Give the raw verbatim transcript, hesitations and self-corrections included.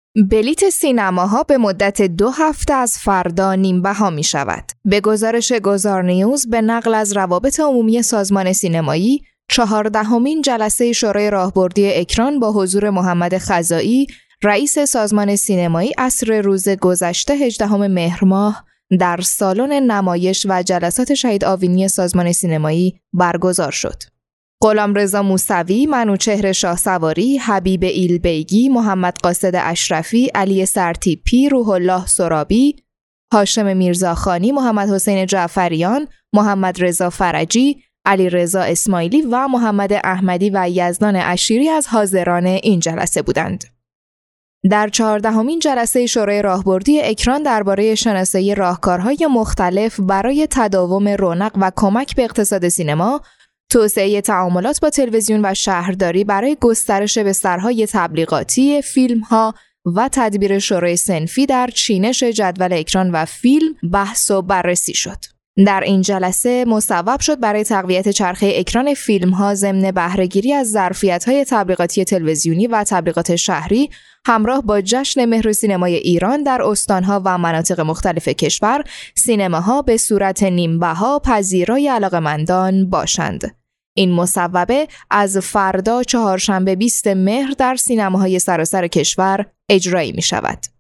بلیت سینماها به مدت دو هفته از فردا نیم بها می شود. به گزارش گذار نیوز به نقل از روابط عمومی سازمان سینمایی، چهاردهمین جلسه شورای راهبردی اکران با حضور محمد خزائی، رئیس سازمان سینمایی عصر روز گذشته هجدهم مهر ماه در سالن نمایش و جلسات شهید آوینی سازمان سینمایی برگزار شد. غلامرضا موسوی، منوچهر شاهسواری، حبیب ایلبیگی، محمد قاصد اشرفی، علی سرتیپی، روح الله سرابی، هاشم میرزاخانی، محمد حسین جعفریان، محمد رضا فرجی، علی رضا اسماعیلی و محمد احمدی و یزدان اشیری از حاضران این جلسه بودند. در چهاردهمین جلسه شورای راهبردی اکران درباره شناسایی راهکارهای مختلف برای تداوم رونق و کمک به اقتصاد سینما، توسعه تعاملات با تلویزیون و شهرداری برای گسترش بسترهای تبلیغاتی فیلم‌ها و تدبیر شورای صنفی در چینش جدول اکران و فیلم بحث و بررسی شد. در این جلسه مصوب شد برای تقویت چرخه اکران فیلم‌ها ضمن بهره‌گیری از ظرفیت‌های تبلیغاتی تلویزیونی و تبلیغات شهری همراه با جشن مهر سینمای ایران در استان‌ها و مناطق مختلف کشور، سینماها به صورت نیم بها پذیرای علاقه‌مندان باشند. این مصوبه از فردا چهارشنبه بیست مهر در سینماهای سراسر کشور اجرایی می شود.